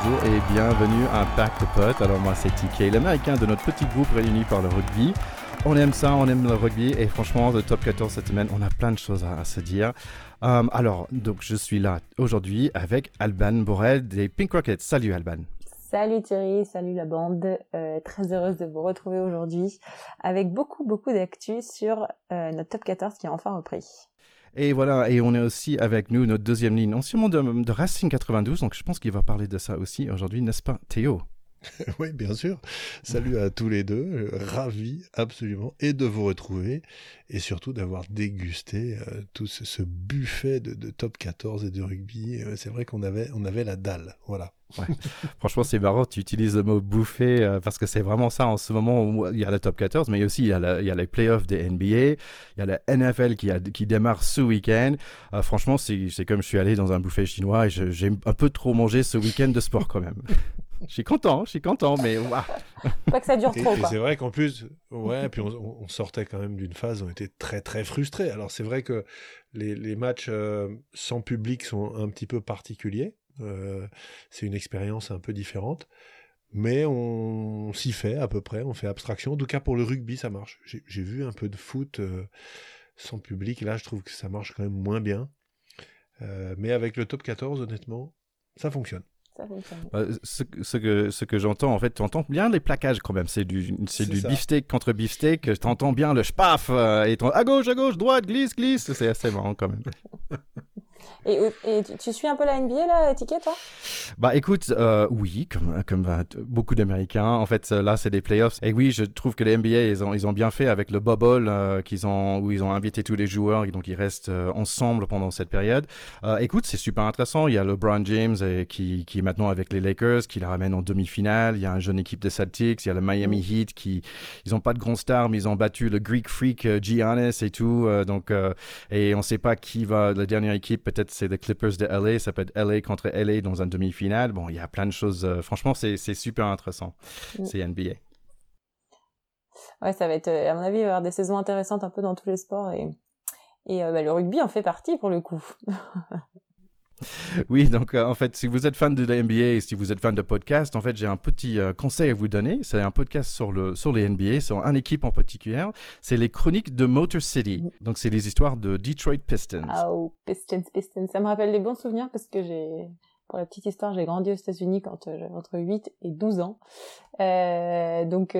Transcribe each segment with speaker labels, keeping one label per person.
Speaker 1: bonjour et bienvenue à Pack de Potes. Alors moi c'est TK, l'américain de notre petit groupe réuni par le rugby. On aime ça, on aime le rugby et franchement, le top 14 cette semaine, on a plein de choses à se dire. Alors, donc je suis là aujourd'hui avec Alban Borel des Pink Rockets. Salut Alban.
Speaker 2: Salut Thierry, salut la bande. Très heureuse de vous retrouver aujourd'hui avec beaucoup d'actu sur notre top 14 qui a enfin repris.
Speaker 1: Et voilà, et on est aussi avec nous, notre deuxième ligne, anciennement de Racing 92, donc je pense qu'il va parler de ça aussi aujourd'hui, n'est-ce pas Théo?
Speaker 3: Oui, bien sûr. Salut à tous les deux. Ravi, absolument, et de vous retrouver, et surtout d'avoir dégusté tout ce buffet de top 14 et de rugby. C'est vrai qu'on avait la dalle, voilà.
Speaker 1: Ouais. Franchement, c'est marrant, tu utilises le mot bouffer parce que c'est vraiment ça en ce moment où il y a le top 14, mais aussi il y a les playoffs des NBA, il y a la NFL qui démarre ce week-end. Franchement, c'est comme je suis allé dans un buffet chinois et j'ai un peu trop mangé ce week-end de sport quand même. Je suis content, mais waouh.
Speaker 2: Pas que ça dure trop, quoi.
Speaker 3: Et c'est vrai qu'en plus, ouais, puis on sortait quand même d'une phase où on était très très frustrés. Alors c'est vrai que les matchs sans public sont un petit peu particuliers. C'est une expérience un peu différente, mais on s'y fait à peu près, on fait abstraction. En tout cas pour le rugby ça marche. J'ai vu un peu de foot sans public, là je trouve que ça marche quand même moins bien, mais avec le top 14 honnêtement ça fonctionne.
Speaker 1: Ce que j'entends, en fait, tu entends bien les plaquages quand même. C'est du beefsteak contre beefsteak. Tu entends bien le spaf et à gauche, droite, glisse. C'est assez marrant quand même.
Speaker 2: Et tu suis un peu la NBA là, Ticket, toi?
Speaker 1: Bah écoute, oui, comme beaucoup d'Américains. En fait, là, c'est des playoffs. Et oui, je trouve que les NBA, ils ont bien fait avec le bubble où ils ont invité tous les joueurs et donc ils restent ensemble pendant cette période. Écoute, c'est super intéressant. Il y a LeBron James qui est maintenant avec les Lakers, qui la ramène en demi-finale. Il y a une jeune équipe de Celtics. Il y a le Miami Heat ils ont pas de grands stars, mais ils ont battu le Greek Freak Giannis et tout. Et on sait pas qui va la dernière équipe. Peut-être c'est les Clippers de LA. Ça peut être LA contre LA dans un demi-finale. Bon, il y a plein de choses. Franchement, c'est super intéressant. C'est NBA.
Speaker 2: Ouais, ça va être, à mon avis, il va y avoir des saisons intéressantes un peu dans tous les sports et le rugby en fait partie pour le coup.
Speaker 1: Oui, donc en fait, si vous êtes fan de la NBA et si vous êtes fan de podcast, en fait, j'ai un petit conseil à vous donner. C'est un podcast sur les NBA, sur une équipe en particulier. C'est les chroniques de Motor City. Donc, c'est les histoires de Detroit Pistons.
Speaker 2: Oh, Pistons. Ça me rappelle des bons souvenirs parce que pour la petite histoire, j'ai grandi aux États-Unis quand j'avais entre 8 et 12 ans. Donc,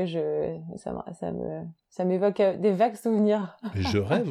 Speaker 2: ça m'évoque des vagues souvenirs.
Speaker 3: Mais je rêve.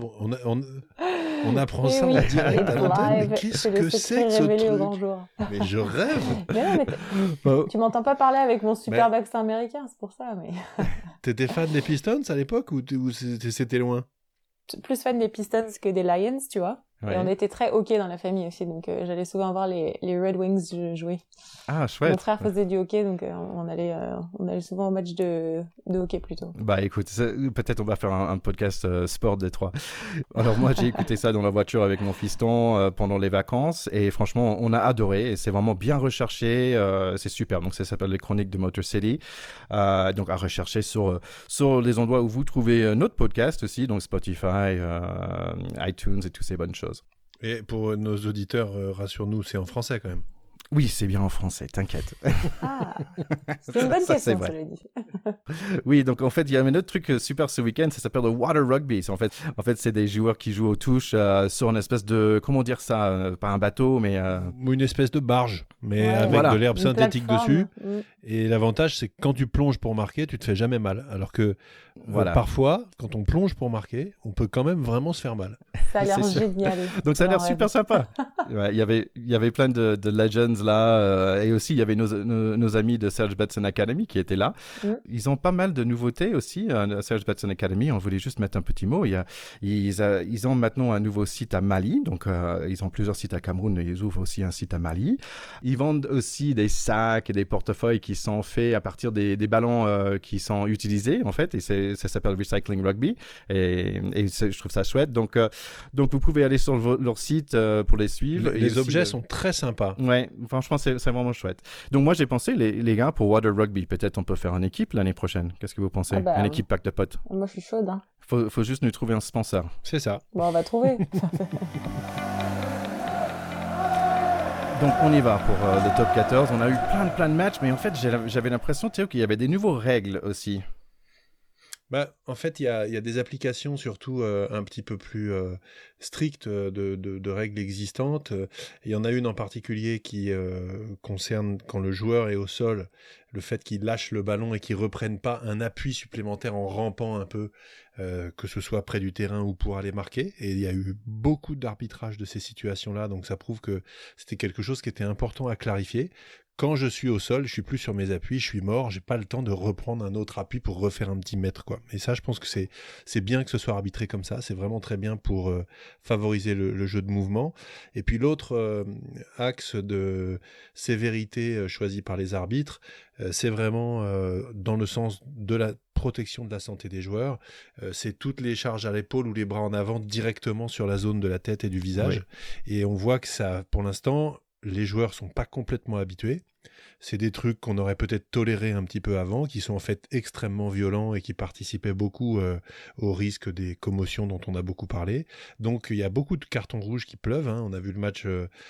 Speaker 3: On apprend ça en direct à l'antenne. Mais qu'est-ce que c'est que ce truc?
Speaker 2: Au grand jour.
Speaker 3: Mais je rêve.
Speaker 2: Mais tu m'entends pas parler avec mon super accent américain, c'est pour ça. Mais
Speaker 3: t'étais fan des Pistons à l'époque ou c'était loin?
Speaker 2: Plus fan des Pistons que des Lions, tu vois.
Speaker 1: Ouais.
Speaker 2: Et on était très hockey dans la famille aussi, donc j'allais souvent voir les Red Wings jouer.
Speaker 1: Ah, chouette.
Speaker 2: Mon frère faisait du hockey, donc on allait souvent au match de hockey plutôt.
Speaker 1: Bah écoute, peut-être on va faire un podcast sport Détroit. Alors moi j'ai écouté ça dans la voiture avec mon fiston pendant les vacances et franchement on a adoré et c'est vraiment bien recherché, c'est super. Donc ça s'appelle les chroniques de Motor City. Donc à rechercher sur les endroits où vous trouvez notre podcast aussi, donc Spotify, iTunes et toutes ces bonnes choses.
Speaker 3: Et pour nos auditeurs, rassure-nous, c'est en français quand même.
Speaker 1: Oui, c'est bien en français, t'inquiète.
Speaker 2: Ah, c'est une bonne question, je l'ai dit.
Speaker 1: Oui, donc en fait, il y a un autre truc super ce week-end, ça s'appelle le water rugby. En fait, c'est des joueurs qui jouent aux touches sur une espèce de, comment dire ça, pas un bateau, mais...
Speaker 3: Une espèce de barge, mais avec de l'herbe synthétique dessus. Et l'avantage, c'est que quand tu plonges pour marquer, tu te fais jamais mal. Alors que parfois, quand on plonge pour marquer, on peut quand même vraiment se faire mal.
Speaker 2: Ça a l'air génial.
Speaker 1: Donc ça a l'air super sympa. Il y avait plein de legends là, et aussi il y avait nos amis de Serge Betsen Academy qui étaient là. Ils ont pas mal de nouveautés aussi, Serge Betsen Academy. On voulait juste mettre un petit mot. Ils ont maintenant un nouveau site à Mali, donc ils ont plusieurs sites à Cameroun, mais ils ouvrent aussi un site à Mali. Ils vendent aussi des sacs et des portefeuilles qui sont faits à partir des ballons qui sont utilisés en fait, et ça s'appelle Recycling Rugby, et je trouve ça chouette. Donc vous pouvez aller sur leur site pour les suivre.
Speaker 3: Les objets sont très sympas.
Speaker 1: Ouais, franchement c'est vraiment chouette. Donc moi j'ai pensé les gars, pour Water Rugby, peut-être on peut faire une équipe l'année prochaine. Qu'est-ce que vous pensez? Une équipe pack de potes.
Speaker 2: Moi je suis chaude. Hein.
Speaker 1: Faut juste nous trouver un sponsor.
Speaker 3: C'est ça.
Speaker 2: Bon, on va trouver.
Speaker 1: Donc on y va pour le top 14. On a eu plein de matchs, mais en fait j'avais l'impression, Théo, qu'il y avait des nouveaux règles aussi.
Speaker 3: En fait, il y a des applications surtout un petit peu plus strictes de règles existantes. Il y en a une en particulier qui concerne quand le joueur est au sol, le fait qu'il lâche le ballon et qu'il ne reprenne pas un appui supplémentaire en rampant un peu, que ce soit près du terrain ou pour aller marquer. Et il y a eu beaucoup d'arbitrage de ces situations-là, donc ça prouve que c'était quelque chose qui était important à clarifier. Quand je suis au sol, je suis plus sur mes appuis, je suis mort, j'ai pas le temps de reprendre un autre appui pour refaire un petit mètre, quoi. Et ça, je pense que c'est bien que ce soit arbitré comme ça, c'est vraiment très bien pour favoriser le jeu de mouvement. Et puis l'autre axe de sévérité choisi par les arbitres, c'est vraiment dans le sens de la protection de la santé des joueurs, c'est toutes les charges à l'épaule ou les bras en avant directement sur la zone de la tête et du visage. Oui. Et on voit que ça, pour l'instant, les joueurs sont pas complètement habitués. C'est des trucs qu'on aurait peut-être tolérés un petit peu avant, qui sont en fait extrêmement violents et qui participaient beaucoup au risque des commotions dont on a beaucoup parlé. Donc il y a beaucoup de cartons rouges qui pleuvent. Hein. On a vu le match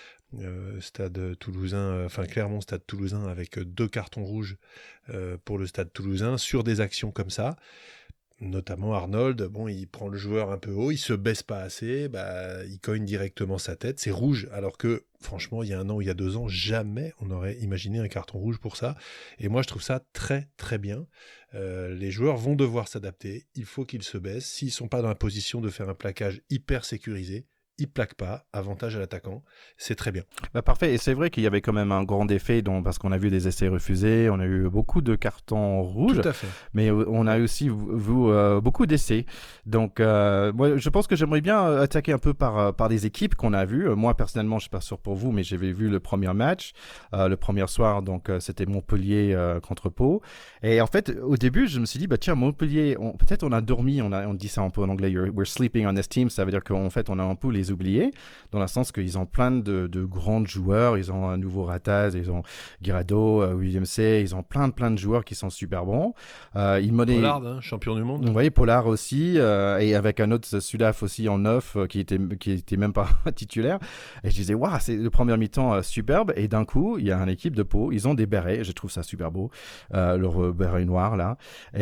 Speaker 3: Stade Toulousain, Clermont Stade Toulousain avec 2 cartons rouges pour le Stade Toulousain sur des actions comme ça. Notamment Arnold, il prend le joueur un peu haut, il se baisse pas assez, il cogne directement sa tête, c'est rouge, alors que franchement il y a 1 an ou il y a 2 ans, jamais on aurait imaginé un carton rouge pour ça, et moi je trouve ça très très bien. Les joueurs vont devoir s'adapter, il faut qu'ils se baissent, s'ils sont pas dans la position de faire un plaquage hyper sécurisé, il plaque pas, avantage à l'attaquant, c'est très bien.
Speaker 1: Parfait, et c'est vrai qu'il y avait quand même un grand effet parce qu'on a vu des essais refusés, on a eu beaucoup de cartons rouges.
Speaker 3: Tout à fait.
Speaker 1: Mais on a aussi vu beaucoup d'essais. Donc moi je pense que j'aimerais bien attaquer un peu par les équipes qu'on a vues. Moi personnellement, je suis pas sûr pour vous, mais j'avais vu le premier match, le premier soir, donc c'était Montpellier contre Pau. Et en fait, au début, je me suis dit tiens, Montpellier, peut-être on a dormi, on dit ça un peu en anglais, we're sleeping on this team, ça veut dire qu'en fait on a un peu les oubliés, dans le sens qu'ils ont plein de grands joueurs, ils ont un nouveau Rataz, ils ont Guirado, William C, ils ont plein de joueurs qui sont super bons.
Speaker 3: Pollard, champion du monde.
Speaker 1: Oui, Pollard aussi, et avec un autre Sudaf aussi en 9 qui était même pas titulaire. Et je disais, waouh, c'est le premier mi-temps superbe. Et d'un coup, il y a une équipe de Pau, ils ont des bérets, je trouve ça super beau, leur béret noir là.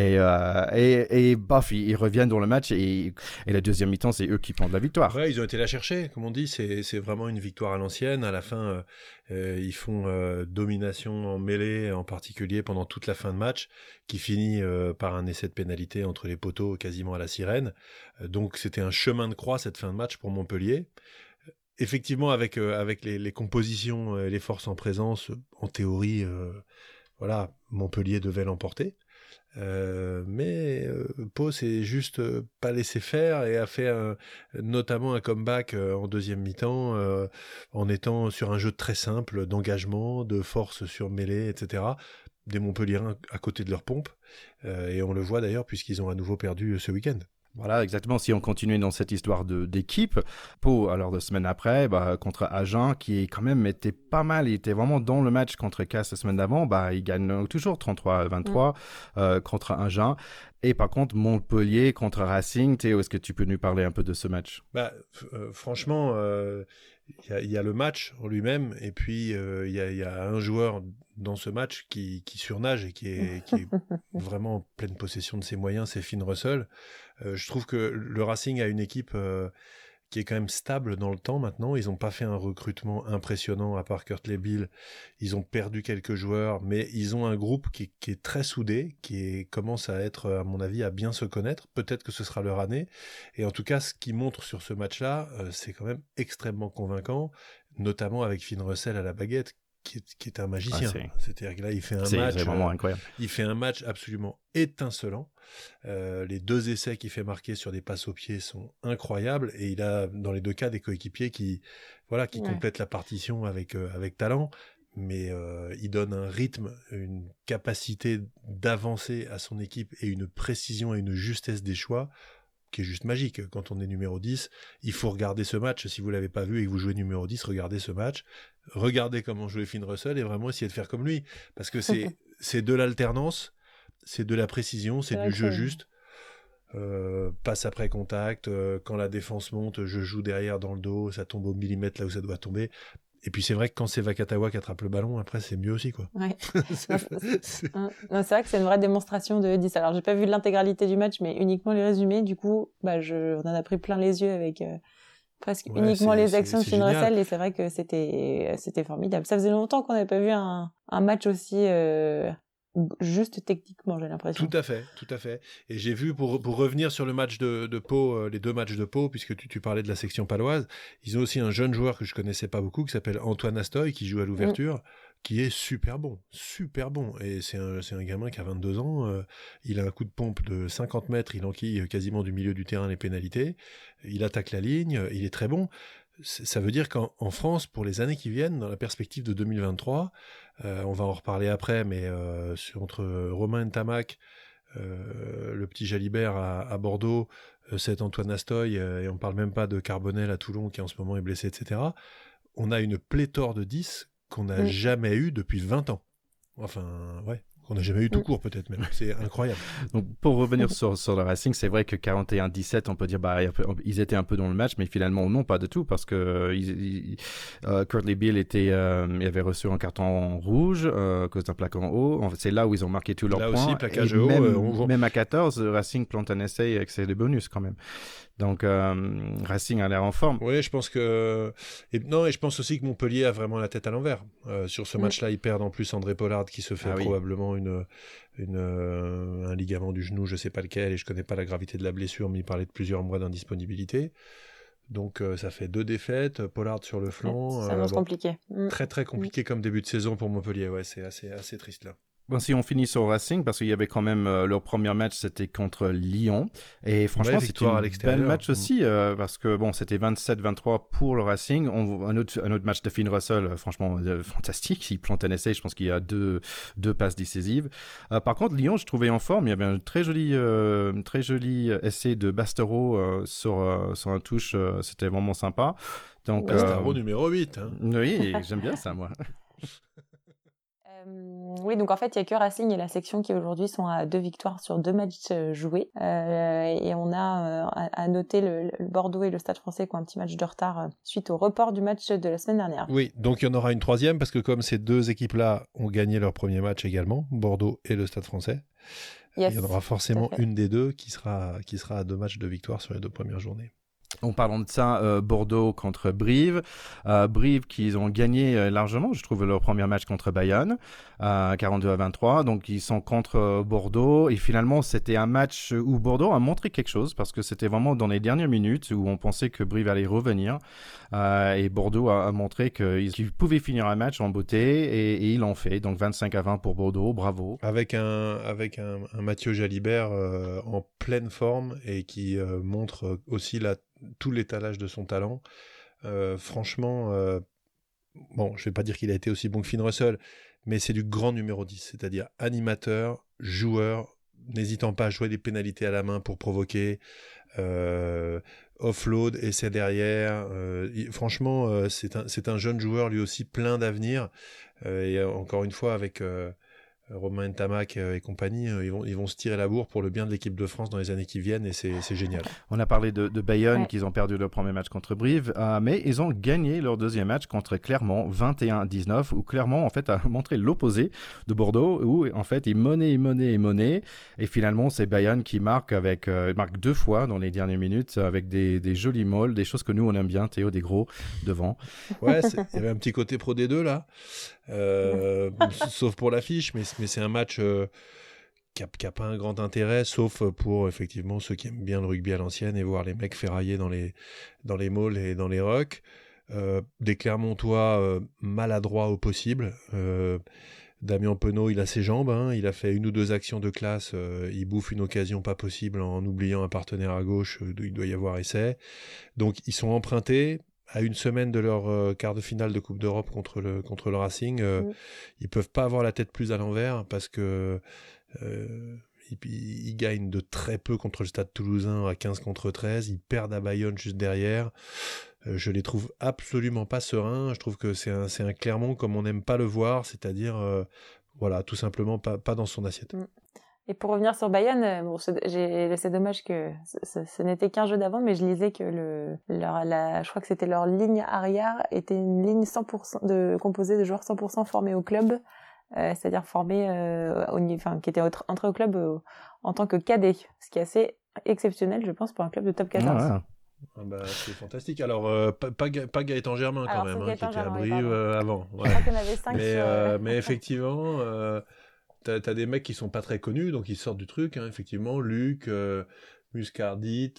Speaker 1: Et baf, ils reviennent dans le match et la deuxième mi-temps, c'est eux qui prennent la victoire.
Speaker 3: Ouais, ils ont été la chercher, comme on dit, c'est vraiment une victoire à l'ancienne. À la fin, ils font domination en mêlée, en particulier pendant toute la fin de match, qui finit par un essai de pénalité entre les poteaux quasiment à la sirène. Donc c'était un chemin de croix cette fin de match pour Montpellier. Effectivement, avec les compositions et les forces en présence, en théorie, Montpellier devait l'emporter. Mais Pau s'est juste pas laissé faire et a fait notamment un comeback en deuxième mi-temps en étant sur un jeu très simple d'engagement, de force sur mêlée, etc. Des Montpelliérains à côté de leur pompe et on le voit d'ailleurs puisqu'ils ont à nouveau perdu ce week-end.
Speaker 1: Voilà, exactement. Si on continue dans cette histoire d'équipe, Pau, alors 2 semaines après, contre Agen, qui quand même était pas mal, il était vraiment dans le match contre Castres la semaine d'avant, il gagne toujours 33-23 contre Agen. Et par contre, Montpellier contre Racing, Théo, est-ce que tu peux nous parler un peu de ce match ?
Speaker 3: Franchement, il y a le match en lui-même, et puis il y a un joueur dans ce match qui surnage et qui est vraiment en pleine possession de ses moyens, c'est Finn Russell. Je trouve que le Racing a une équipe qui est quand même stable dans le temps maintenant. Ils n'ont pas fait un recrutement impressionnant à part Kurt Lebill. Ils ont perdu quelques joueurs, mais ils ont un groupe qui est très soudé, qui commence à être, à mon avis, à bien se connaître. Peut-être que ce sera leur année. Et en tout cas, ce qu'ils montrent sur ce match-là, c'est quand même extrêmement convaincant, notamment avec Finn Russell à la baguette, qui est un magicien. C'est-à-dire que là, il fait un match.
Speaker 1: C'est vraiment incroyable.
Speaker 3: Il fait un match absolument étincelant. Les 2 essais qu'il fait marquer sur des passes au pied sont incroyables et il a dans les 2 cas des coéquipiers qui complètent la partition avec talent, mais il donne un rythme, une capacité d'avancer à son équipe et une précision et une justesse des choix qui est juste magique. Quand on est numéro 10, il faut regarder ce match. Si vous l'avez pas vu et que vous jouez numéro 10, regardez ce match. Regardez comment jouait Finn Russell et vraiment essayer de faire comme lui. Parce que c'est de l'alternance, c'est de la précision, c'est du jeu juste. Passe après contact, quand la défense monte, je joue derrière dans le dos, ça tombe au millimètre là où ça doit tomber. Et puis c'est vrai que quand c'est Vakatawa qui attrape le ballon, après c'est mieux aussi, quoi.
Speaker 2: Ouais. C'est vrai que c'est une vraie démonstration de 10. Alors j'ai pas vu l'intégralité du match, mais uniquement les résumés. Du coup, on en a pris plein les yeux avec presque uniquement les actions de Finn Russell, et c'est vrai que c'était formidable. Ça faisait longtemps qu'on n'avait pas vu un match aussi juste techniquement, j'ai l'impression.
Speaker 3: Tout à fait. Et j'ai vu, pour revenir sur le match de Pau, les 2 matchs de Pau, puisque tu parlais de la section paloise, ils ont aussi un jeune joueur que je connaissais pas beaucoup, qui s'appelle Antoine Astoy, qui joue à l'ouverture, qui est super bon. Et c'est un gamin qui a 22 ans, il a un coup de pompe de 50 mètres, il enquille quasiment du milieu du terrain les pénalités, il attaque la ligne, il est très bon. Ça veut dire qu'en France, pour les années qui viennent, dans la perspective de 2023, on va en reparler après, mais entre Romain Ntamak, le petit Jalibert à Bordeaux, cet Antoine Astoy, et on parle même pas de Carbonel à Toulon qui en ce moment est blessé, etc. On a une pléthore de 10 qu'on n'a jamais eu depuis 20 ans. Enfin, ouais. Qu'on n'a jamais eu tout court, peut-être même. C'est incroyable.
Speaker 1: Donc, pour revenir sur le Racing, c'est vrai que 41-17, on peut dire, ils étaient un peu dans le match, mais finalement, non, pas du tout, parce que Courtney Beale il avait reçu un carton rouge à cause d'un plaquage en haut. En fait, c'est là où ils ont marqué tous leurs points.
Speaker 3: Là aussi, plaquage haut.
Speaker 1: Même à 14, Racing plante un essai avec ses bonus quand même. Donc, Racing a l'air en forme.
Speaker 3: Oui, je pense que... Et je pense aussi que Montpellier a vraiment la tête à l'envers. Sur ce match-là, ils perdent en plus André Pollard qui se fait probablement un ligament du genou, je ne sais pas lequel, et je ne connais pas la gravité de la blessure, mais il parlait de plusieurs mois d'indisponibilité. Donc, ça fait 2 défaites. Pollard sur le flanc.
Speaker 2: Ça annonce compliqué.
Speaker 3: Très, très compliqué comme début de saison pour Montpellier. Ouais, c'est assez triste là.
Speaker 1: Bon, si on finit sur Racing, parce qu'il y avait quand même leur premier match, c'était contre Lyon. Et franchement, c'était un bel match aussi, parce que bon, c'était 27-23 pour le Racing. Un autre match de Finn Russell, franchement, fantastique. Il plante un essai, je pense qu'il y a deux passes décisives. Par contre, Lyon, je trouvais en forme. Il y avait un très joli essai de Bastero sur un touche. C'était vraiment sympa. Donc,
Speaker 3: Bastero numéro 8. Hein.
Speaker 1: Oui, j'aime bien ça, moi.
Speaker 2: Oui, donc en fait, il n'y a que Racing et la section qui aujourd'hui sont à 2 victoires sur 2 matchs joués. Et on a à noter le Bordeaux et le Stade Français qui ont un petit match de retard suite au report du match de la semaine dernière.
Speaker 3: Oui, donc il y en aura une troisième parce que comme ces 2 équipes-là ont gagné leur premier match également, Bordeaux et le Stade Français, il y en aura forcément une des 2 qui sera à 2 matchs de victoire sur les 2 premières journées.
Speaker 1: En parlant de ça, Bordeaux contre Brive. Brive qui ont gagné largement, je trouve, leur premier match contre Bayonne, 42-23. Donc, ils sont contre Bordeaux. Et finalement, c'était un match où Bordeaux a montré quelque chose parce que c'était vraiment dans les dernières minutes où on pensait que Brive allait revenir. Et Bordeaux a montré qu'ils pouvaient finir un match en beauté et ils l'ont fait. Donc, 25-20 pour Bordeaux. Bravo.
Speaker 3: Avec un Mathieu Jalibert en pleine forme et qui montre aussi tout l'étalage de son talent. Franchement, bon, je vais pas dire qu'il a été aussi bon que Finn Russell, mais c'est du grand numéro 10, c'est-à-dire animateur, joueur, n'hésitant pas à jouer des pénalités à la main pour provoquer, offload, essai derrière. Franchement, c'est un jeune joueur lui aussi plein d'avenir. Et encore une fois, avec Romain Ntamak et compagnie, ils vont se tirer la bourre pour le bien de l'équipe de France dans les années qui viennent et c'est génial.
Speaker 1: On a parlé de Bayonne, qu'ils ont perdu leur premier match contre Brive, mais ils ont gagné leur deuxième match contre Clermont, 21-19, où Clermont en fait a montré l'opposé de Bordeaux, où en fait ils menaient, et finalement c'est Bayonne qui marque 2 fois dans les dernières minutes avec des jolis molles, des choses que nous on aime bien, Théo, des gros devant.
Speaker 3: Ouais, il y avait un petit côté Pro D2 là. Sauf pour l'affiche, mais c'est un match qui a pas un grand intérêt, sauf pour effectivement ceux qui aiment bien le rugby à l'ancienne et voir les mecs ferrailler dans les malls et dans les rocks. Des Clermontois maladroits au possible. Damien Penaud, il a ses jambes, hein, il a fait 1 ou 2 actions de classe, il bouffe une occasion pas possible en oubliant un partenaire à gauche, il doit y avoir essai. Donc ils sont empruntés. À 1 semaine de leur quart de finale de Coupe d'Europe contre le Racing, ils peuvent pas avoir la tête plus à l'envers parce que ils gagnent de très peu contre le Stade Toulousain à 15-13, ils perdent à Bayonne juste derrière. Je les trouve absolument pas sereins. Je trouve que c'est un Clermont comme on n'aime pas le voir, c'est-à-dire voilà, tout simplement pas dans son assiette.
Speaker 2: Et pour revenir sur Bayonne, bon, c'est dommage que ce n'était qu'un jeu d'avant, mais je lisais que je crois que c'était leur ligne arrière était une ligne 100% composée de joueurs 100% formés au club, c'est-à-dire formés qui étaient entrés au club en tant que cadets, ce qui est assez exceptionnel, je pense, pour un club de top 14.
Speaker 1: Ah, ouais.
Speaker 3: Ah bah, c'est fantastique. Alors, pas Gaëtan Germain quand même, qui était à Brive avant. Ouais.
Speaker 2: Je crois qu'il y en avait 5
Speaker 3: mais effectivement, t'as des mecs qui sont pas très connus, donc ils sortent du truc. Hein, effectivement, Luc, Muscardit,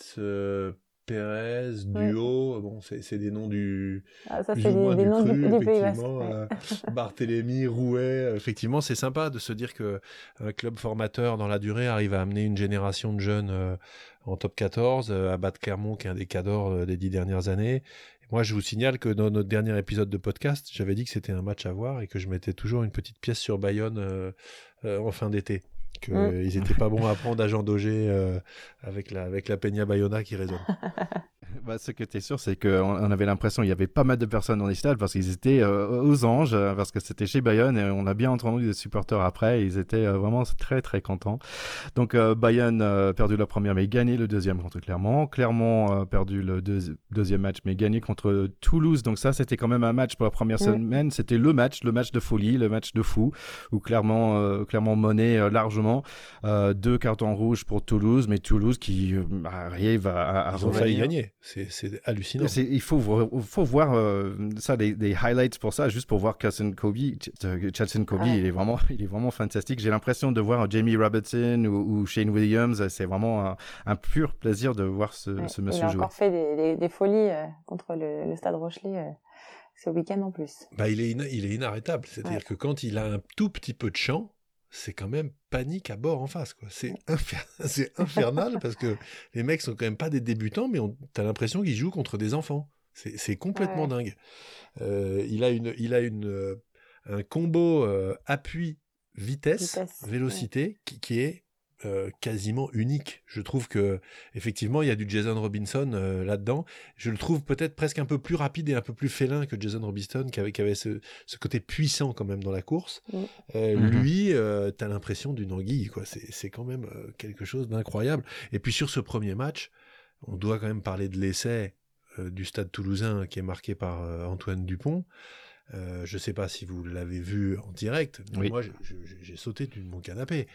Speaker 3: Pérez, Duo, bon, c'est des noms du.
Speaker 2: Ah, ça, c'est des noms du Pays Basque.
Speaker 3: Barthélemy, Rouet, effectivement, c'est sympa de se dire que un club formateur dans la durée arrive à amener une génération de jeunes en top 14, à battre Clermont, qui est un des cadors des 10 dernières années. Et moi, je vous signale que dans notre dernier épisode de podcast, j'avais dit que c'était un match à voir et que je mettais toujours une petite pièce sur Bayonne en fin d'été. Qu'ils n'étaient pas bons à prendre à Jean Daugé avec la Peña Bayona qui résonne.
Speaker 1: Bah, ce que tu es sûr, c'est qu'on avait l'impression qu'il y avait pas mal de personnes dans les stades parce qu'ils étaient aux anges, parce que c'était chez Bayonne et on a bien entendu des supporters après. Ils étaient vraiment très très contents. Donc Bayonne perdu la première mais gagné le deuxième contre Clermont. Clermont perdu le deuxième match mais gagné contre Toulouse. Donc ça, c'était quand même un match pour la première semaine. C'était le match de folie, le match de fou où Clermont menait largement. 2 cartons rouges pour Toulouse, mais Toulouse qui arrive à
Speaker 3: ils ont failli gagner. C'est hallucinant.
Speaker 1: Il faut voir ça, des highlights pour ça, juste pour voir Chelson Kobe. Il est vraiment fantastique. J'ai l'impression de voir Jamie Robertson ou Shane Williams. C'est vraiment un pur plaisir de voir ce monsieur jouer.
Speaker 2: Il a encore fait des folies contre le Stade Rochelet ce week-end en plus.
Speaker 3: Bah, il est inarrêtable. C'est-à-dire que quand il a un tout petit peu de champ, c'est quand même panique à bord en face, quoi. C'est infernal parce que les mecs sont quand même pas des débutants, mais t'as l'impression qu'ils jouent contre des enfants. C'est complètement dingue. Il a un combo appui-vitesse, vélocité qui est quasiment unique. Je trouve que effectivement il y a du Jason Robinson là-dedans. Je le trouve peut-être presque un peu plus rapide et un peu plus félin que Jason Robinson qui avait ce côté puissant quand même dans la course. Lui, t'as l'impression d'une anguille, quoi. C'est quand même quelque chose d'incroyable. Et puis sur ce premier match, on doit quand même parler de l'essai du Stade Toulousain qui est marqué par Antoine Dupont. Je sais pas si vous l'avez vu en direct, mais moi j'ai sauté de mon canapé.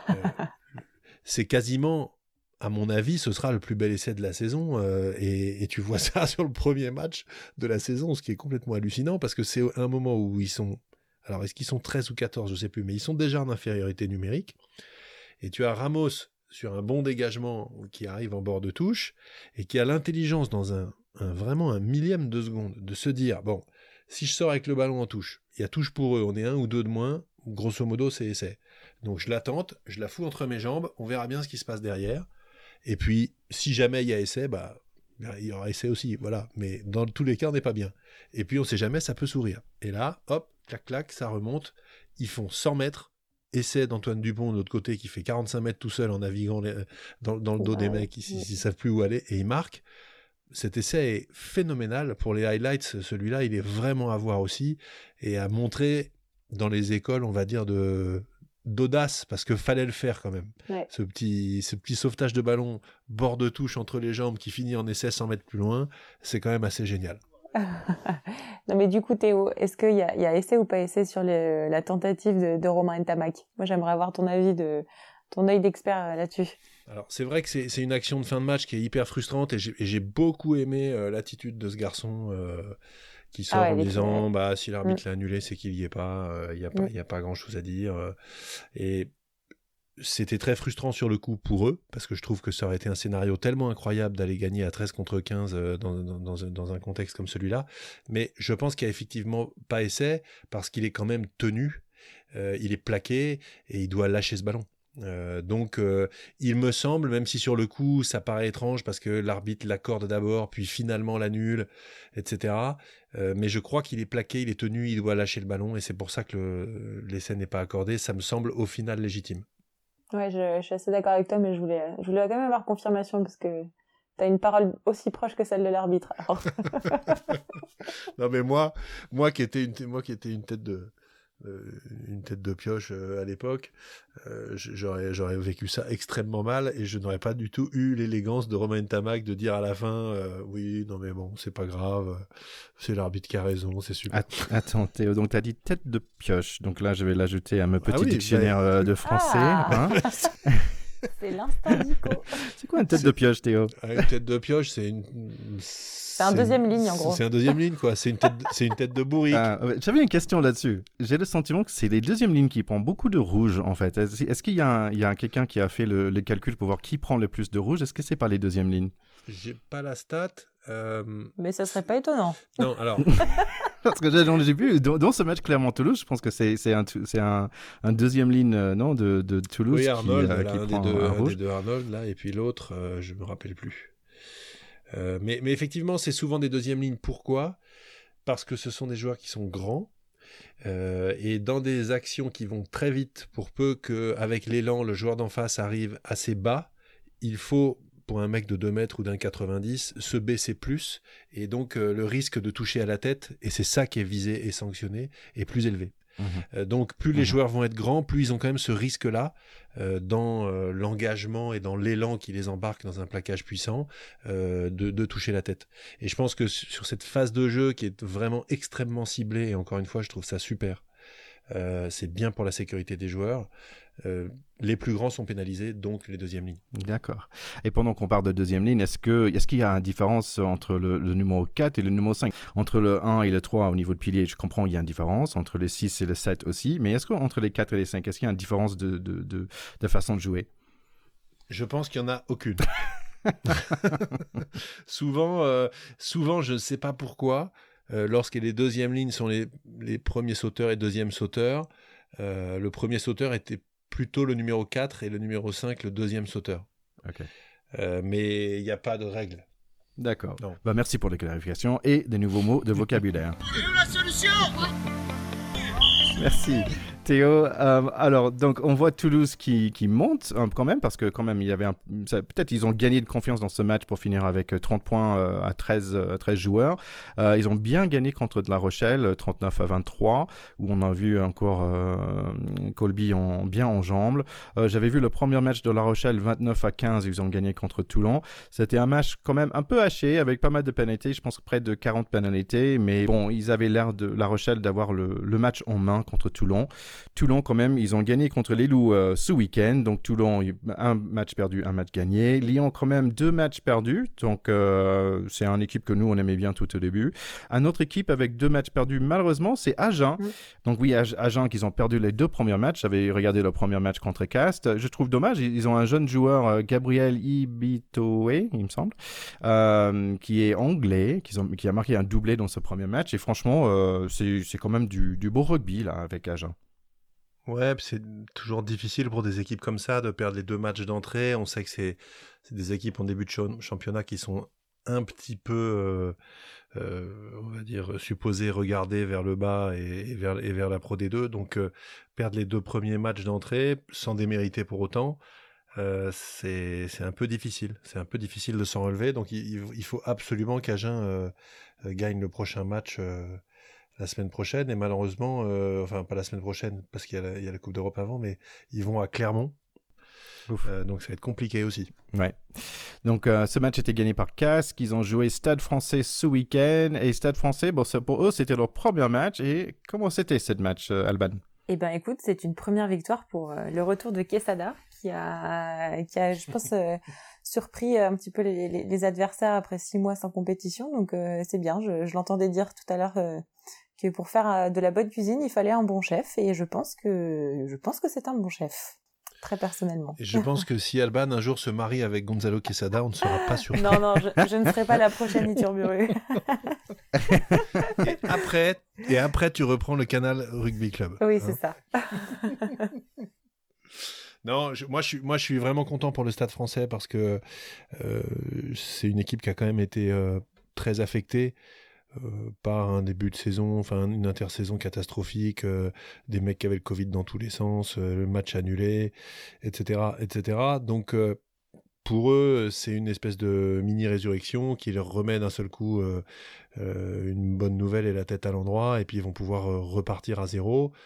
Speaker 3: C'est quasiment, à mon avis, ce sera le plus bel essai de la saison. Et tu vois ça sur le premier match de la saison, ce qui est complètement hallucinant, parce que c'est un moment où ils sont... Alors, est-ce qu'ils sont 13 ou 14, je sais plus, mais ils sont déjà en infériorité numérique. Et tu as Ramos sur un bon dégagement qui arrive en bord de touche, et qui a l'intelligence dans vraiment un millième de seconde de se dire, bon, si je sors avec le ballon en touche, il y a touche pour eux, on est 1 ou 2 de moins, grosso modo, c'est essai. Donc je la tente, je la fous entre mes jambes, on verra bien ce qui se passe derrière. Et puis, si jamais il y a essai, il y aura essai aussi, voilà. Mais dans tous les cas, on n'est pas bien. Et puis, on sait jamais, ça peut sourire. Et là, hop, clac, clac, ça remonte. Ils font 100 mètres. Essai d'Antoine Dupont de l'autre côté qui fait 45 mètres tout seul en naviguant dans le dos des mecs qui ne savent plus où aller. Et il marque. Cet essai est phénoménal. Pour les highlights, celui-là, il est vraiment à voir aussi. Et à montrer dans les écoles, on va dire, d'audace, parce que fallait le faire quand même. Ouais. Ce petit sauvetage de ballon, bord de touche entre les jambes qui finit en essai 100 mètres plus loin, c'est quand même assez génial.
Speaker 2: Non mais du coup Théo, est-ce qu'il y a essai ou pas essai sur la tentative de Romain Ntamak? Moi j'aimerais avoir ton avis, ton œil d'expert là-dessus.
Speaker 3: Alors c'est vrai que c'est une action de fin de match qui est hyper frustrante et j'ai beaucoup aimé l'attitude de ce garçon qui sort en disant si l'arbitre l'a annulé c'est qu'il y est pas, il y a pas grand chose à dire et c'était très frustrant sur le coup pour eux parce que je trouve que ça aurait été un scénario tellement incroyable d'aller gagner à 13 contre 15 dans un contexte comme celui-là, mais je pense qu'il n'y a effectivement pas essai parce qu'il est quand même tenu, il est plaqué et il doit lâcher ce ballon. Donc il me semble, même si sur le coup ça paraît étrange parce que l'arbitre l'accorde d'abord puis finalement l'annule, etc. Mais je crois qu'il est plaqué, il est tenu, il doit lâcher le ballon et c'est pour ça que l'essai n'est pas accordé. Ça me semble au final légitime.
Speaker 2: Ouais, je suis assez d'accord avec toi, mais je voulais quand même avoir confirmation parce que t'as une parole aussi proche que celle de l'arbitre. Alors.
Speaker 3: Non mais moi qui étais une tête de une tête de pioche à l'époque, j'aurais vécu ça extrêmement mal et je n'aurais pas du tout eu l'élégance de Romain Ntamak de dire à la fin oui, non mais bon, c'est pas grave, c'est l'arbitre qui a raison, c'est super.
Speaker 1: Attends, Théo, donc tu as dit tête de pioche. Donc là, je vais l'ajouter à mon petit
Speaker 3: oui,
Speaker 1: dictionnaire de français.
Speaker 2: Ah.
Speaker 1: Hein.
Speaker 2: C'est l'instant Nico.
Speaker 1: C'est quoi une tête de pioche, Théo?
Speaker 3: Une tête de pioche,
Speaker 2: C'est un deuxième ligne, en gros.
Speaker 3: C'est un deuxième ligne, quoi. C'est une tête de bourrique.
Speaker 1: J'avais une question là-dessus. J'ai le sentiment que c'est les deuxièmes lignes qui prennent beaucoup de rouge, en fait. Est-ce qu'il y a quelqu'un qui a fait les calculs pour voir qui prend le plus de rouge? Est-ce que c'est pas les deuxièmes lignes?
Speaker 3: J'ai pas la stat.
Speaker 2: Mais ça serait pas étonnant.
Speaker 3: Non, alors...
Speaker 1: Parce que j'ai vu, dans ce match Clermont-Toulouse, je pense que c'est un deuxième ligne de Toulouse
Speaker 3: oui, Arnold,
Speaker 1: qui prend un
Speaker 3: un
Speaker 1: rouge.
Speaker 3: des deux Arnold, là, et puis l'autre, je me rappelle plus. Mais effectivement, c'est souvent des deuxièmes lignes. Pourquoi ? Parce que ce sont des joueurs qui sont grands, et dans des actions qui vont très vite, pour peu qu'avec l'élan, le joueur d'en face arrive assez bas, il faut... pour un mec de 2 mètres ou d'un 90, se baisser plus, et donc le risque de toucher à la tête, et c'est ça qui est visé et sanctionné, est plus élevé. Donc plus les joueurs vont être grands, plus ils ont quand même ce risque-là dans l'engagement et dans l'élan qui les embarque dans un plaquage puissant de toucher la tête. Et je pense que sur cette phase de jeu qui est vraiment extrêmement ciblée, et encore une fois je trouve ça super, c'est bien pour la sécurité des joueurs. Les plus grands sont pénalisés, donc les deuxièmes lignes.
Speaker 1: D'accord. Et pendant qu'on parle de deuxième ligne, est-ce qu'il y a une différence entre le numéro 4 et le numéro 5? Entre le 1 et le 3 au niveau de pilier, je comprends, il y a une différence. Entre le 6 et le 7 aussi. Mais est-ce qu'entre les 4 et les 5, est-ce qu'il y a une différence de façon de jouer?
Speaker 3: Je pense qu'il n'y en a aucune. souvent, je ne sais pas pourquoi, lorsque les deuxièmes lignes sont les premiers sauteurs et deuxièmes sauteurs, le premier sauteur était plutôt le numéro 4 et le numéro 5 le deuxième sauteur.
Speaker 1: Okay.
Speaker 3: Mais il n'y a pas de règle.
Speaker 1: D'accord. Merci pour les clarifications et des nouveaux mots de vocabulaire.
Speaker 4: La solution.
Speaker 1: Merci. Théo, alors donc on voit Toulouse qui monte quand même, parce que quand même il y avait peut-être ils ont gagné de confiance dans ce match pour finir avec 30 points à 13 joueurs. Ils ont bien gagné contre de La Rochelle 39-23, où on a vu encore Colby bien en jambes. J'avais vu le premier match de La Rochelle 29-15, ils ont gagné contre Toulon. C'était un match quand même un peu haché avec pas mal de pénalités, je pense près de 40 pénalités, mais bon, ils avaient l'air de La Rochelle d'avoir le match en main contre Toulon. Toulon, quand même, ils ont gagné contre les Loups ce week-end. Donc, Toulon, un match perdu, un match gagné. Lyon, quand même, 2 matchs perdus. Donc, c'est une équipe que nous, on aimait bien tout au début. Une autre équipe avec 2 matchs perdus, malheureusement, c'est Agen. Donc, oui, Agen, qu'ils ont perdu les 2 premiers matchs. J'avais regardé le premier match contre Castres. Je trouve dommage. Ils ont un jeune joueur, Gabriel Ibitoe, il me semble, qui est anglais, qui a marqué un doublé dans ce premier match. Et franchement, c'est quand même du beau rugby, là, avec Agen.
Speaker 3: Ouais, c'est toujours difficile pour des équipes comme ça de perdre les 2 matchs d'entrée. On sait que c'est des équipes en début de championnat qui sont un petit peu, on va dire, supposées regarder vers le bas et vers la Pro D2. Donc, perdre les 2 premiers matchs d'entrée sans démériter pour autant, c'est un peu difficile. C'est un peu difficile de s'en relever. Donc, il faut absolument qu'Agen gagne le prochain match la semaine prochaine, et malheureusement, enfin pas la semaine prochaine parce qu'il y a la Coupe d'Europe avant, mais ils vont à Clermont, donc ça va être compliqué aussi.
Speaker 1: Ouais. Donc ce match était gagné par Castres, ils ont joué Stade Français ce week-end, et Stade Français, bon, pour eux c'était leur premier match. Et comment c'était ce match, Alban?
Speaker 2: Eh ben écoute, c'est une première victoire pour le retour de Quesada, qui a je pense surpris un petit peu les adversaires après 6 mois sans compétition. Donc c'est bien, je l'entendais dire tout à l'heure que pour faire de la bonne cuisine, il fallait un bon chef, et je pense que c'est un bon chef, très personnellement.
Speaker 3: Et je pense que si Alban un jour se marie avec Gonzalo Quesada, on ne sera pas surpris.
Speaker 2: Non, je ne serai pas la prochaine Iturburu.
Speaker 3: Et après, tu reprends le Canal Rugby Club.
Speaker 2: Oui, c'est ça.
Speaker 3: Non, moi je suis vraiment content pour le Stade Français, parce que c'est une équipe qui a quand même été très affectée par un début de saison, enfin une intersaison catastrophique, des mecs qui avaient le Covid dans tous les sens, le match annulé, etc. Donc pour eux, c'est une espèce de mini-résurrection qui leur remet d'un seul coup une bonne nouvelle et la tête à l'endroit, et puis ils vont pouvoir repartir à zéro.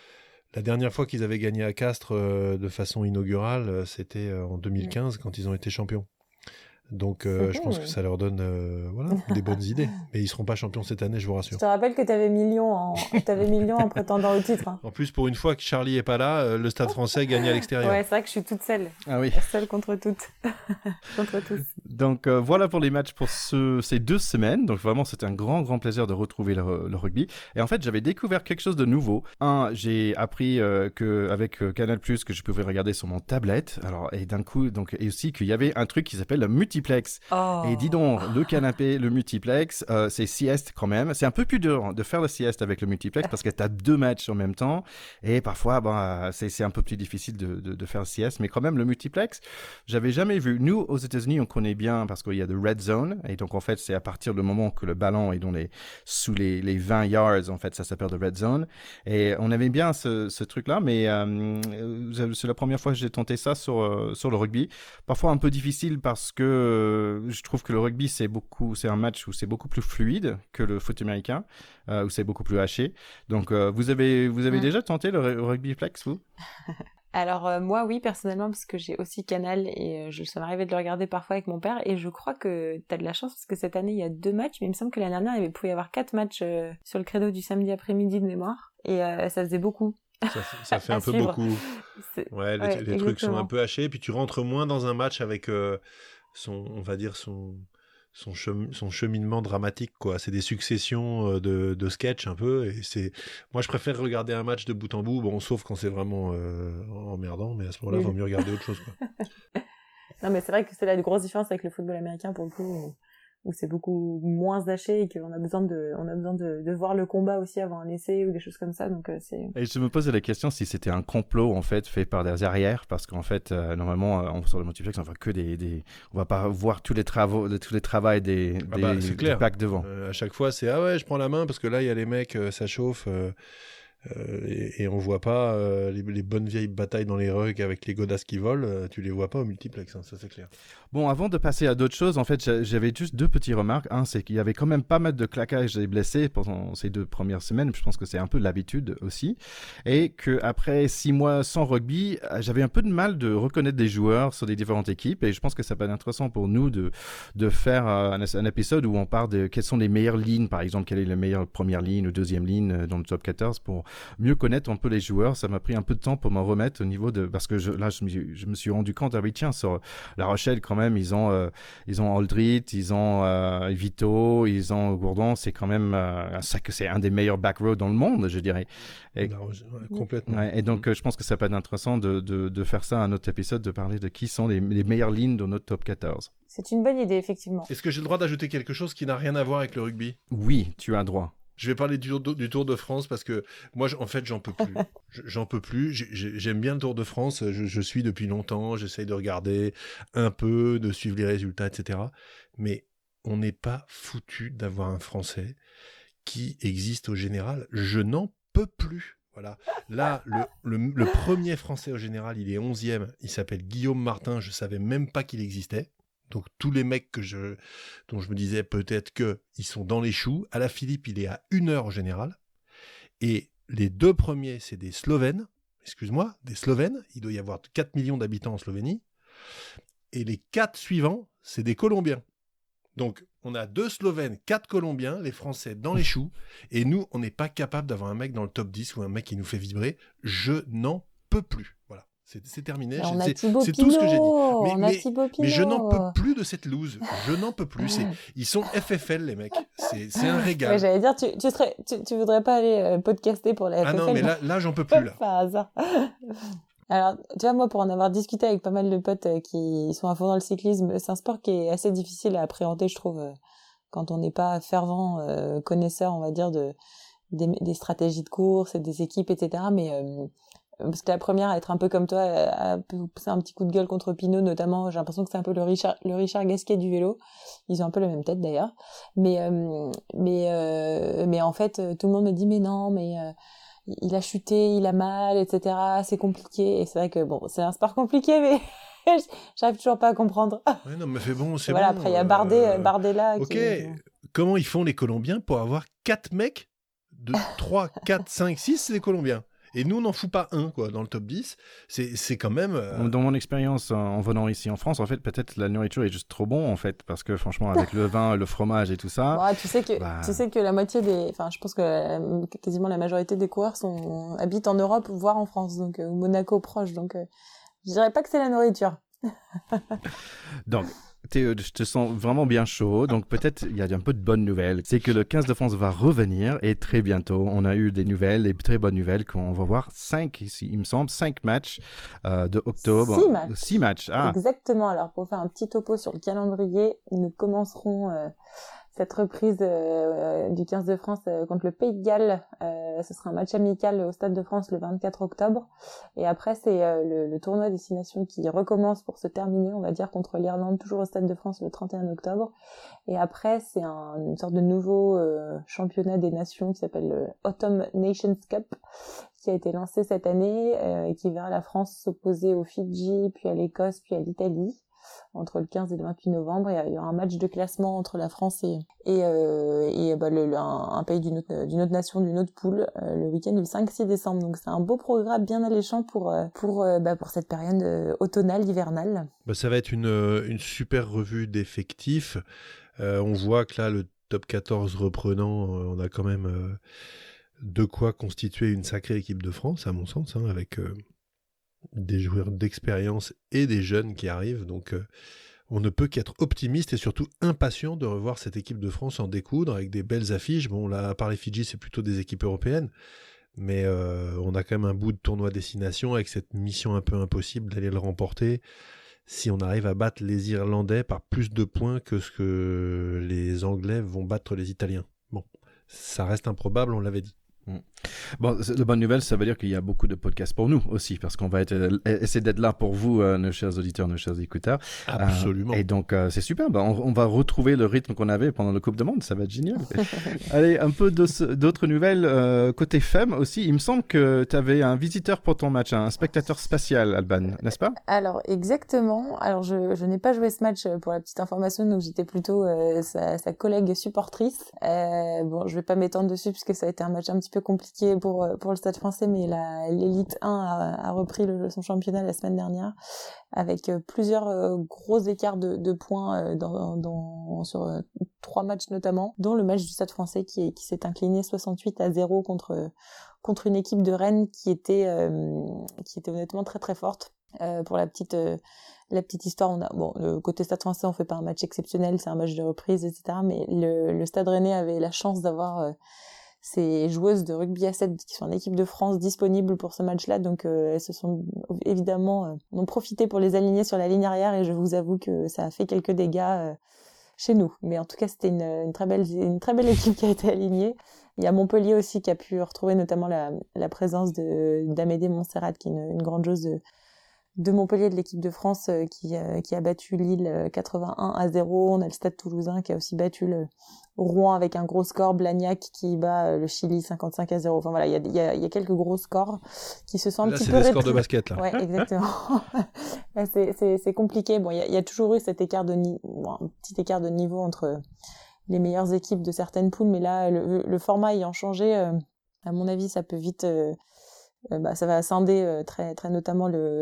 Speaker 3: La dernière fois qu'ils avaient gagné à Castres de façon inaugurale, c'était en 2015 quand ils ont été champions. Donc, je pense que ça leur donne des bonnes idées. Mais ils seront pas champions cette année, je vous rassure.
Speaker 2: Je te rappelle que t'avais Lyon en prétendant au titre. Hein.
Speaker 3: En plus, pour une fois que Charlie est pas là, le Stade français gagne à l'extérieur.
Speaker 2: Ouais, c'est vrai que je suis toute seule.
Speaker 1: Ah oui.
Speaker 2: Seule contre toutes. Contre tous.
Speaker 1: Donc, voilà pour les matchs pour ces 2 semaines. Donc, vraiment, c'était un grand plaisir de retrouver le rugby. Et en fait, j'avais découvert quelque chose de nouveau. J'ai appris qu'avec Canal+, que je pouvais regarder sur mon tablette. Alors, et d'un coup, donc, et aussi qu'il y avait un truc qui s'appelle le multiplex. Et dis donc, le canapé, le multiplex, c'est sieste quand même. C'est un peu plus dur de faire le sieste avec le multiplex parce que tu as 2 matchs en même temps. Et parfois, c'est un peu plus difficile de faire le sieste. Mais quand même, le multiplex, j'avais jamais vu. Nous, aux États-Unis, on connaît bien parce qu'il y a de red zone. Et donc, en fait, c'est à partir du moment que le ballon est sous les 20 yards, en fait, ça s'appelle de red zone. Et on avait bien ce truc-là. Mais c'est la première fois que j'ai tenté ça sur le rugby. Parfois un peu difficile parce que je trouve que le rugby, c'est un match où c'est beaucoup plus fluide que le foot américain, où c'est beaucoup plus haché. Donc, vous avez déjà tenté le rugby flex, vous?
Speaker 2: Alors moi oui personnellement parce que j'ai aussi Canal et ça m'arrivait de le regarder parfois avec mon père et je crois que t'as de la chance parce que cette année il y a 2 matchs mais il me semble que l'année dernière il pouvait y avoir 4 matchs sur le créneau du samedi après-midi de mémoire et ça faisait beaucoup.
Speaker 3: Ça fait un peu
Speaker 2: suivre.
Speaker 3: beaucoup. Ouais, les trucs sont un peu hachés et puis tu rentres moins dans un match avec son cheminement dramatique, quoi. C'est des successions de sketchs un peu et moi je préfère regarder un match de bout en bout, bon, sauf quand c'est vraiment emmerdant, mais à ce moment-là il vaut mieux regarder autre chose, quoi.
Speaker 2: Non mais c'est vrai que c'est la grosse différence avec le football américain pour le coup où c'est beaucoup moins haché et qu'on a besoin de voir le combat aussi avant un essai ou des choses comme ça, donc c'est...
Speaker 1: Et je me posais la question si c'était un complot en fait fait par des arrières, parce qu'en fait normalement sur le multiplex on voit que on va pas voir tous les travaux des packs devant.
Speaker 3: À chaque fois c'est ah ouais je prends la main parce que là il y a les mecs ça chauffe et on voit pas les bonnes vieilles batailles dans les rugs avec les godasses qui volent, tu les vois pas au multiplex, hein, ça c'est clair.
Speaker 1: Bon, avant de passer à d'autres choses, en fait, j'avais juste 2 petites remarques. Un, c'est qu'il y avait quand même pas mal de claquages et blessés pendant ces 2 premières semaines. Je pense que c'est un peu l'habitude aussi. Et qu'après 6 mois sans rugby, j'avais un peu de mal de reconnaître des joueurs sur les différentes équipes. Et je pense que ça peut être intéressant pour nous de faire un épisode où on parle de quelles sont les meilleures lignes, par exemple, quelle est la meilleure première ligne ou deuxième ligne dans le top 14 pour mieux connaître un peu les joueurs. Ça m'a pris un peu de temps pour m'en remettre au niveau de... Parce que je me suis rendu compte, ah oui, tiens, sur La Rochelle, quand même, ils ont Aldrit, ils ont Vito, ils ont Gourdon. C'est quand même c'est un des meilleurs back row dans le monde, je dirais. Et,
Speaker 3: complètement.
Speaker 1: Ouais, et donc, je pense que ça peut être intéressant de faire ça, un autre épisode, de parler de qui sont les meilleures lignes dans notre top 14.
Speaker 2: C'est une bonne idée, effectivement.
Speaker 3: Est-ce que j'ai le droit d'ajouter quelque chose qui n'a rien à voir avec le rugby ?
Speaker 1: Oui, tu as droit.
Speaker 3: Je vais parler du Tour de France parce que moi, en fait, j'en peux plus. J'en peux plus. J'aime bien le Tour de France. Je suis depuis longtemps. J'essaye de regarder un peu, de suivre les résultats, etc. Mais on n'est pas foutu d'avoir un Français qui existe au général. Je n'en peux plus. Voilà. Là, le premier Français au général, il est 11e. Il s'appelle Guillaume Martin. Je savais même pas qu'il existait. Donc tous les mecs dont je me disais peut-être qu'ils sont dans les choux. Alaphilippe, il est à 1 heure au général. Et les 2 premiers, c'est des Slovènes. Des Slovènes. Il doit y avoir 4 millions d'habitants en Slovénie. Et les 4 suivants, c'est des Colombiens. Donc on a 2 Slovènes, 4 Colombiens, les Français dans les choux. Et nous, on n'est pas capable d'avoir un mec dans le top 10 ou un mec qui nous fait vibrer. Je n'en peux plus. Voilà. C'est terminé. C'est tout ce que j'ai dit. Mais je n'en peux plus de cette loose. Je n'en peux plus. Ils sont FFL, les mecs. C'est un régal.
Speaker 2: Ouais, j'allais dire, tu voudrais pas aller podcaster pour la FFL.
Speaker 3: Ah non, mais là j'en peux plus. Là.
Speaker 2: Par hasard. Alors, tu vois, moi, pour en avoir discuté avec pas mal de potes qui sont à fond dans le cyclisme, c'est un sport qui est assez difficile à appréhender, je trouve, quand on n'est pas fervent connaisseur, on va dire, des stratégies de course et des équipes, etc. Mais parce que la première à être un peu comme toi, à pousser un petit coup de gueule contre Pinot notamment, j'ai l'impression que c'est un peu le Richard Gasquet du vélo. Ils ont un peu la même tête d'ailleurs. Mais en fait, tout le monde me dit mais non, mais il a chuté, il a mal, etc. C'est compliqué. Et c'est vrai que bon, c'est un sport compliqué, mais j'arrive toujours pas à comprendre.
Speaker 3: Ouais, non, mais c'est
Speaker 2: voilà,
Speaker 3: bon.
Speaker 2: Après il y a Bardet là.
Speaker 3: Ok. Comment ils font les Colombiens pour avoir 4 mecs de 3, 4, 5, 6, c'est des Colombiens. Et nous, on n'en fout pas un, quoi, dans le top 10. C'est quand même...
Speaker 1: Dans mon expérience en venant ici en France, en fait, peut-être la nourriture est juste trop bon, en fait, parce que franchement, avec le vin, le fromage et tout ça...
Speaker 2: Bon, tu sais que la moitié des... Enfin, je pense que quasiment la majorité des coureurs habitent en Europe, voire en France, donc ou Monaco proche, donc je dirais pas que c'est la nourriture.
Speaker 1: Donc... je te sens vraiment bien chaud, donc peut-être il y a un peu de bonnes nouvelles. C'est que le 15 de France va revenir et très bientôt, on a eu des nouvelles, des très bonnes nouvelles qu'on va voir 5 ici, il me semble, 5 matchs de octobre. 6 matchs. Ah.
Speaker 2: Exactement, alors pour faire un petit topo sur le calendrier, nous commencerons cette reprise du 15 de France contre le Pays de Galles. Ce sera un match amical au Stade de France le 24 octobre. Et après, c'est le tournoi Destination qui recommence pour se terminer, on va dire, contre l'Irlande, toujours au Stade de France le 31 octobre. Et après, c'est une sorte de nouveau championnat des nations qui s'appelle le Autumn Nations Cup, qui a été lancé cette année et qui verra la France s'opposer aux Fidji, puis à l'Écosse, puis à l'Italie. Entre le 15 et le 28 novembre, il y aura un match de classement entre la France et un pays d'une autre nation, d'une autre poule, le week-end du 5-6 décembre. Donc c'est un beau programme bien alléchant pour cette période automnale, hivernale.
Speaker 3: Ça va être une super revue d'effectifs. On voit que là, le top 14 reprenant, on a quand même de quoi constituer une sacrée équipe de France, à mon sens, avec... des joueurs d'expérience et des jeunes qui arrivent, donc on ne peut qu'être optimiste et surtout impatient de revoir cette équipe de France en découdre avec des belles affiches. Bon, là, à part les Fidji, c'est plutôt des équipes européennes, mais on a quand même un bout de tournoi destination avec cette mission un peu impossible d'aller le remporter si on arrive à battre les Irlandais par plus de points que ce que les Anglais vont battre les Italiens. Bon, ça reste improbable, on l'avait dit.
Speaker 1: Bon, la bonne nouvelle, ça veut dire qu'il y a beaucoup de podcasts pour nous aussi, parce qu'on va essayer d'être là pour vous, nos chers auditeurs, nos chers écouteurs.
Speaker 3: Absolument.
Speaker 1: Et donc, c'est super. On va retrouver le rythme qu'on avait pendant le Coupe du Monde. Ça va être génial. Allez, un peu d'autres nouvelles. Côté femmes aussi, il me semble que tu avais un visiteur pour ton match, un spectateur spatial, Alban, n'est-ce pas?
Speaker 2: Alors, exactement. Alors, je n'ai pas joué ce match pour la petite information, donc j'étais plutôt sa collègue supportrice. Bon, je vais pas m'étendre dessus puisque ça a été un match un petit peu compliqué pour le Stade français, mais l'élite 1 a repris son championnat la semaine dernière avec plusieurs gros écarts de points sur 3 matchs notamment, dont le match du Stade français qui s'est incliné 68-0 contre une équipe de Rennes qui était honnêtement très très forte. Pour la petite histoire, le côté Stade français, on fait pas un match exceptionnel, c'est un match de reprise, etc. Mais le Stade Rennais avait la chance d'avoir ces joueuses de rugby à 7 qui sont en équipe de France disponibles pour ce match-là, donc elles se sont évidemment ont profité pour les aligner sur la ligne arrière, et je vous avoue que ça a fait quelques dégâts chez nous. Mais en tout cas, c'était une très belle équipe qui a été alignée. Il y a Montpellier aussi qui a pu retrouver notamment la présence d'Amédée Montserrat, qui est une grande joueuse de Montpellier, de l'équipe de France, qui a battu Lille 81-0. On a le Stade Toulousain qui a aussi battu le Rouen avec un gros score, Blagnac qui bat le Chili 55-0. Enfin voilà, il y a quelques gros scores qui se sont un petit peu...
Speaker 3: Là, c'est des scores de basket, là.
Speaker 2: Ouais, exactement. Là, c'est compliqué. Bon, il y a toujours eu cet écart un petit écart de niveau entre les meilleures équipes de certaines poules, mais là, le format ayant changé, à mon avis, ça peut vite... ça va scinder très très notamment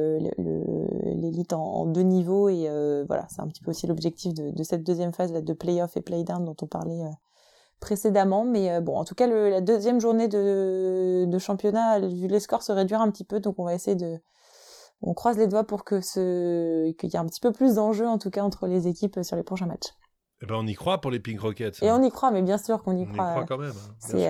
Speaker 2: l'élite en 2 niveaux, et voilà, c'est un petit peu aussi l'objectif de cette deuxième phase là, de play-off et play-down dont on parlait précédemment. Mais bon, en tout cas, la deuxième journée de championnat, vu les scores se réduire un petit peu, donc on va essayer on croise les doigts pour qu'il y ait un petit peu plus d'enjeux en tout cas entre les équipes sur les prochains matchs.
Speaker 3: Eh ben, on y croit pour les Pink Rockets.
Speaker 2: Et on y croit, mais bien sûr qu'on y croit.
Speaker 3: On y croit quand même.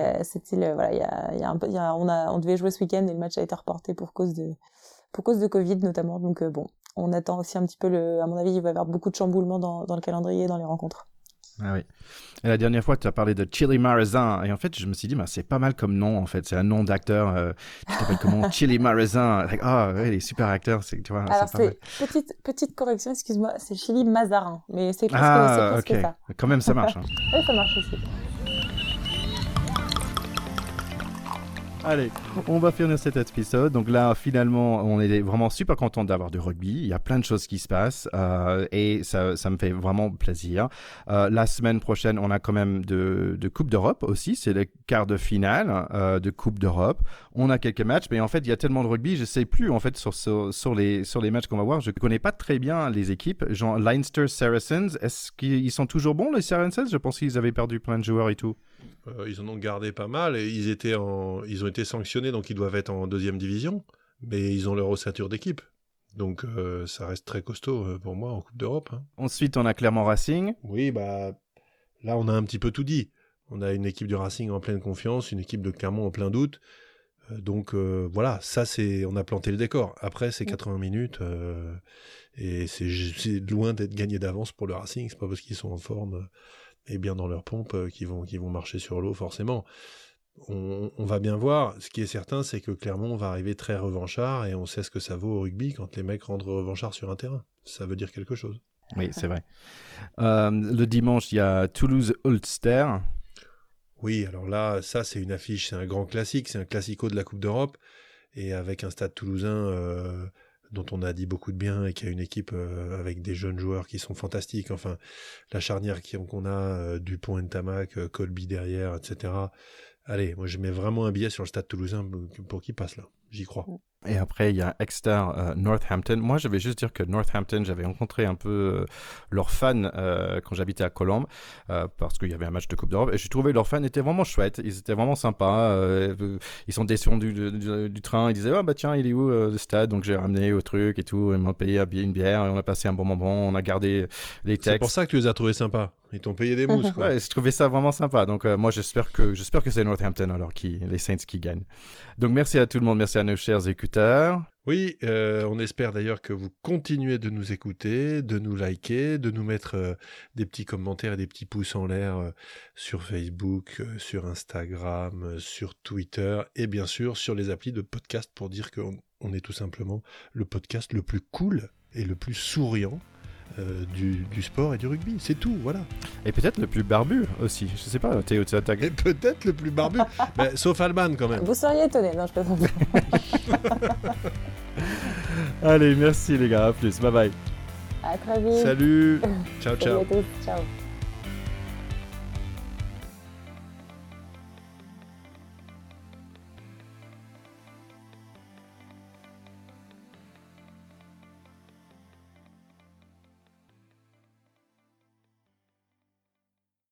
Speaker 2: On devait jouer ce week-end et le match a été reporté pour cause de Covid notamment. Donc on attend aussi un petit peu à mon avis, il va y avoir beaucoup de chamboulements dans le calendrier et dans les rencontres.
Speaker 1: Ah oui. Et la dernière fois, tu as parlé de Chili Marazin. Et en fait, je me suis dit, c'est pas mal comme nom, en fait. C'est un nom d'acteur. Tu t'appelles comment? Chili Marazin. Ouais, les super acteurs, tu vois.
Speaker 2: Alors, c'est petite correction, excuse-moi, c'est Chili Mazarin. Mais c'est presque ça.
Speaker 1: Quand même, ça marche. Hein.
Speaker 2: Oui, ça marche aussi.
Speaker 1: Allez, on va finir cet épisode. Donc là, finalement, on est vraiment super content d'avoir du rugby. Il y a plein de choses qui se passent et ça me fait vraiment plaisir. La semaine prochaine, on a quand même de Coupe d'Europe aussi. C'est le quart de finale de Coupe d'Europe. On a quelques matchs, mais en fait, il y a tellement de rugby, je sais plus en fait sur les matchs qu'on va voir. Je connais pas très bien les équipes. Genre Leinster Saracens, est-ce qu'ils sont toujours bons les Saracens? Je pense qu'ils avaient perdu plein de joueurs et tout.
Speaker 3: Ils en ont gardé pas mal et ils ont été sanctionnés, donc ils doivent être en deuxième division, mais ils ont leur ossature d'équipe. Donc ça reste très costaud pour moi en Coupe d'Europe. Hein.
Speaker 1: Ensuite, on a Clermont Racing.
Speaker 3: Oui, bah là on a un petit peu tout dit. On a une équipe du Racing en pleine confiance, une équipe de Clermont en plein doute. Donc voilà, ça on a planté le décor. Après c'est 80 minutes et c'est loin d'être gagné d'avance pour le Racing. C'est pas parce qu'ils sont en forme et bien dans leur pompe qu'ils vont marcher sur l'eau forcément. On va bien voir. Ce qui est certain, c'est que Clermont va arriver très revanchard et on sait ce que ça vaut au rugby quand les mecs rentrent revanchards sur un terrain. Ça veut dire quelque chose.
Speaker 1: Oui, c'est vrai. Le dimanche, il y a Toulouse-Ulster.
Speaker 3: Oui, alors là, ça c'est une affiche, c'est un grand classique, c'est un classico de la Coupe d'Europe et avec un stade toulousain dont on a dit beaucoup de bien et qui a une équipe avec des jeunes joueurs qui sont fantastiques. Enfin, la charnière qu'on a, Dupont, Ntamak, Colby derrière, etc. Allez, moi je mets vraiment un billet sur le stade toulousain pour qu'il passe là. J'y crois.
Speaker 1: Et après, il y a Exeter, Northampton. Moi, je vais juste dire que Northampton, j'avais rencontré un peu leurs fans quand j'habitais à Colombes, parce qu'il y avait un match de Coupe d'Europe, et j'ai trouvé leurs fans étaient vraiment chouettes. Ils étaient vraiment sympas. Ils sont descendus du train. Ils disaient, oh, bah tiens, il est où le stade? Donc j'ai ramené au truc et tout. Ils m'ont payé une bière et on a passé un bon moment. On a gardé les textes.
Speaker 3: C'est pour ça que tu les as trouvés sympas. Ils t'ont payé des mousses, quoi.
Speaker 1: Ouais, je trouvais ça vraiment sympa. Donc moi, j'espère que c'est Northampton alors les Saints qui gagnent. Donc merci à tout le monde. Merci à nos chers écouteurs.
Speaker 3: Oui, on espère d'ailleurs que vous continuez de nous écouter, de nous liker, de nous mettre des petits commentaires et des petits pouces en l'air sur Facebook, sur Instagram, sur Twitter et bien sûr sur les applis de podcast pour dire qu'on est tout simplement le podcast le plus cool et le plus souriant du sport et du rugby. C'est tout, voilà.
Speaker 1: Et peut-être le plus barbu aussi. Je sais pas, Théo, tu as
Speaker 3: Et peut-être le plus barbu, mais, sauf Alban quand même.
Speaker 2: Vous seriez étonné, non, je plaisante.
Speaker 1: Allez, merci les gars, à plus, bye bye.
Speaker 2: À très vite.
Speaker 3: Salut, ciao,
Speaker 2: Salut
Speaker 3: ciao.
Speaker 2: à tous, ciao.